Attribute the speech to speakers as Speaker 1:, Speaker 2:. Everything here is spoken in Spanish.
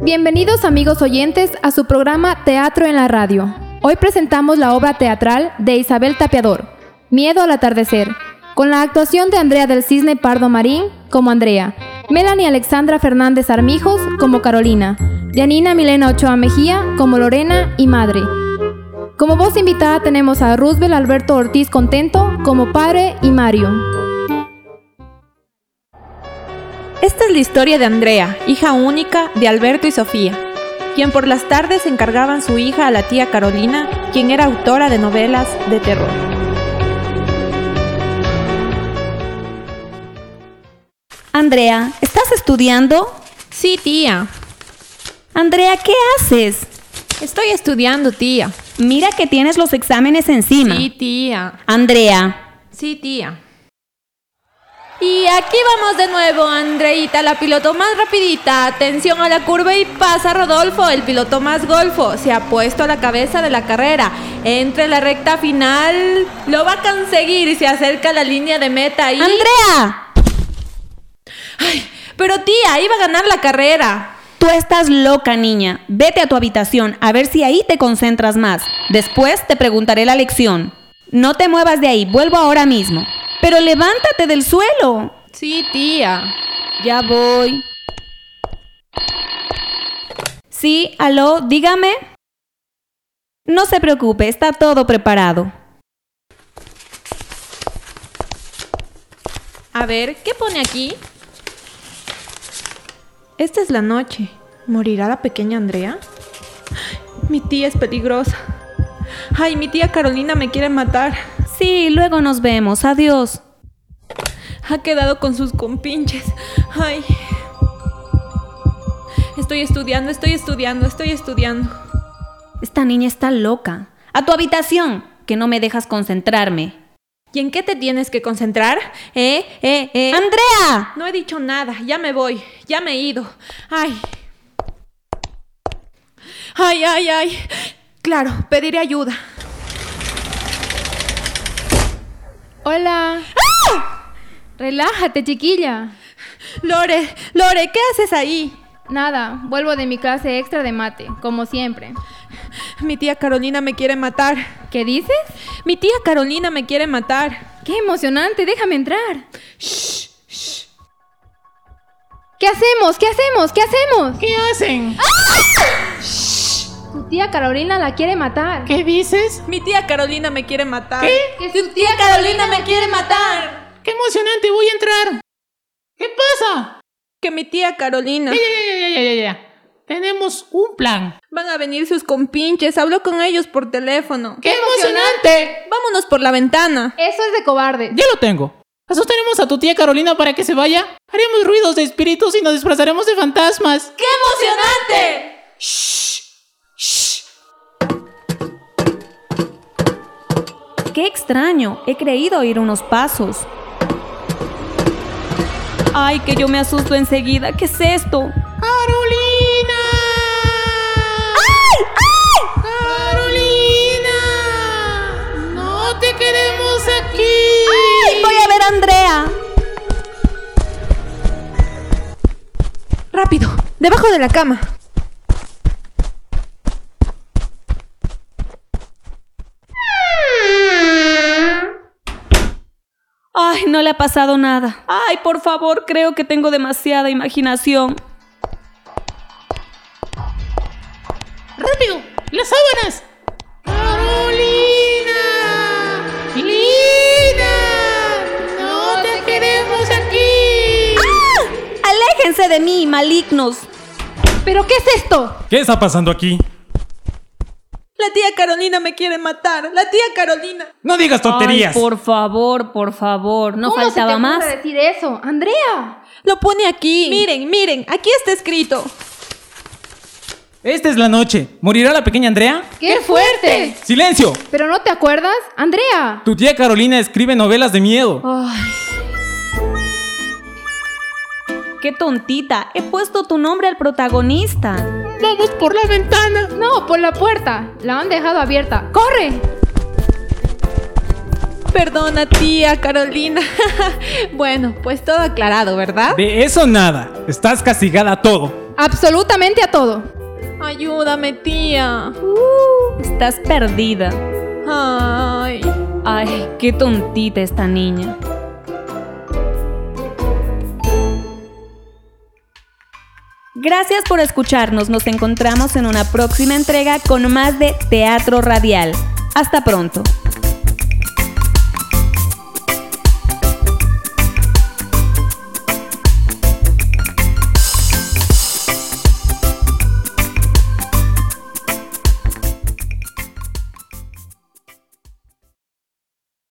Speaker 1: Bienvenidos amigos oyentes a su programa Teatro en la Radio. Hoy presentamos la obra teatral de Isabel Tapiador, Miedo al atardecer, con la actuación de Andrea del Cisne Pardo Marín como Andrea, Melanie Alexandra Fernández Armijos como Carolina, Yanina Milena Ochoa Mejía como Lorena y Madre. Como voz invitada tenemos a Roosevelt Alberto Ortiz Contento como Padre y Mario.
Speaker 2: Esta es la historia de Andrea, hija única de Alberto y Sofía, quien por las tardes encargaban su hija a la tía Carolina, quien era autora de novelas de terror.
Speaker 3: Andrea, ¿estás estudiando?
Speaker 2: Sí, tía.
Speaker 3: Andrea, ¿qué haces?
Speaker 2: Estoy estudiando, tía.
Speaker 3: Mira que tienes los exámenes encima.
Speaker 2: Sí, tía.
Speaker 3: Andrea.
Speaker 2: Sí, tía. Y aquí vamos de nuevo, Andreita, la piloto más rapidita. Atención a la curva y pasa Rodolfo, el piloto más golfo. Se ha puesto a la cabeza de la carrera. Entre la recta final, lo va a conseguir y se acerca a la línea de meta y...
Speaker 3: ¡Andrea!
Speaker 2: ¡Ay! Pero tía, iba a ganar la carrera.
Speaker 3: Tú estás loca, niña. Vete a tu habitación a ver si ahí te concentras más. Después te preguntaré la lección. No te muevas de ahí, vuelvo ahora mismo. Pero levántate del suelo.
Speaker 2: Sí, tía.
Speaker 3: Ya voy. Sí, aló, dígame. No se preocupe, está todo preparado.
Speaker 2: A ver, ¿qué pone aquí? Esta es la noche. ¿Morirá la pequeña Andrea? Mi tía es peligrosa. Ay, mi tía Carolina me quiere matar.
Speaker 3: Sí, luego nos vemos. Adiós.
Speaker 2: Ha quedado con sus compinches. Ay. Estoy estudiando.
Speaker 3: Esta niña está loca. A tu habitación, que no me dejas concentrarme.
Speaker 2: ¿Y en qué te tienes que concentrar?
Speaker 3: ¡Andrea!
Speaker 2: No he dicho nada. Ya me voy. Ya me he ido. Ay. Ay. Claro, pediré ayuda.
Speaker 1: Hola.
Speaker 2: ¡Ah!
Speaker 1: Relájate, chiquilla.
Speaker 2: Lore, ¿qué haces ahí?
Speaker 1: Nada, vuelvo de mi clase extra de mate, como siempre.
Speaker 2: Mi tía Carolina me quiere matar.
Speaker 1: ¿Qué dices?
Speaker 2: Mi tía Carolina me quiere matar.
Speaker 1: ¡Qué emocionante! ¡Déjame entrar!
Speaker 2: Shh.
Speaker 1: ¿Qué hacemos?
Speaker 4: ¿Qué hacen?
Speaker 1: ¡Ah! Tu tía Carolina la quiere matar.
Speaker 4: ¿Qué dices?
Speaker 2: Mi tía Carolina me quiere matar.
Speaker 4: ¿Qué?
Speaker 1: ¡Que su tía Carolina me quiere matar!
Speaker 4: ¡Qué emocionante! Voy a entrar. ¿Qué pasa?
Speaker 2: Que mi tía Carolina...
Speaker 4: Ya. Tenemos un plan.
Speaker 2: Van a venir sus compinches. Hablo con ellos por teléfono.
Speaker 4: ¡Qué emocionante!
Speaker 2: Vámonos por la ventana.
Speaker 1: Eso es de cobarde.
Speaker 4: Ya lo tengo. Asustaremos a tu tía Carolina para que se vaya. Haremos ruidos de espíritus y nos disfrazaremos de fantasmas.
Speaker 2: ¡Qué emocionante!
Speaker 4: Shh.
Speaker 3: ¡Qué extraño! He creído oír unos pasos. ¡Ay, que yo me asusto enseguida! ¿Qué es esto?
Speaker 4: ¡Carolina!
Speaker 3: ¡Ay!
Speaker 4: ¡Carolina! ¡No te queremos aquí!
Speaker 3: ¡Ay! Voy a ver a Andrea.
Speaker 2: Rápido, debajo de la cama.
Speaker 3: ¡Ay, no le ha pasado nada! ¡Ay, por favor! Creo que tengo demasiada imaginación.
Speaker 4: ¡Rápido! ¡Las sábanas! ¡Carolina! ¡Lina! ¡No te queremos aquí!
Speaker 3: ¡Ah! ¡Aléjense de mí, malignos!
Speaker 1: ¿Pero qué es esto?
Speaker 5: ¿Qué está pasando aquí?
Speaker 2: La tía Carolina me quiere matar. La tía Carolina.
Speaker 5: No digas tonterías.
Speaker 3: Ay, por favor. No
Speaker 1: ¿Cómo
Speaker 3: faltaba
Speaker 1: se te
Speaker 3: más.
Speaker 1: ocurre decir eso? ¡Andrea!
Speaker 2: Lo pone aquí. Miren. Aquí está escrito.
Speaker 5: Esta es la noche. ¿Morirá la pequeña Andrea?
Speaker 1: ¡Qué fuerte!
Speaker 5: ¡Silencio!
Speaker 1: ¿Pero no te acuerdas? ¡Andrea!
Speaker 5: Tu tía Carolina escribe novelas de miedo.
Speaker 2: Ay.
Speaker 3: ¡Qué tontita! He puesto tu nombre al protagonista.
Speaker 4: ¡Vamos por la ventana!
Speaker 1: No, por la puerta. La han dejado abierta. ¡Corre!
Speaker 2: Perdona, tía Carolina. Bueno, pues todo aclarado, ¿verdad?
Speaker 5: De eso nada. Estás castigada a todo.
Speaker 1: Absolutamente a todo.
Speaker 2: Ayúdame, tía.
Speaker 3: Estás perdida.
Speaker 2: Ay.
Speaker 3: Ay, qué tontita esta niña. Gracias por escucharnos. Nos encontramos en una próxima entrega con más de Teatro Radial. Hasta pronto.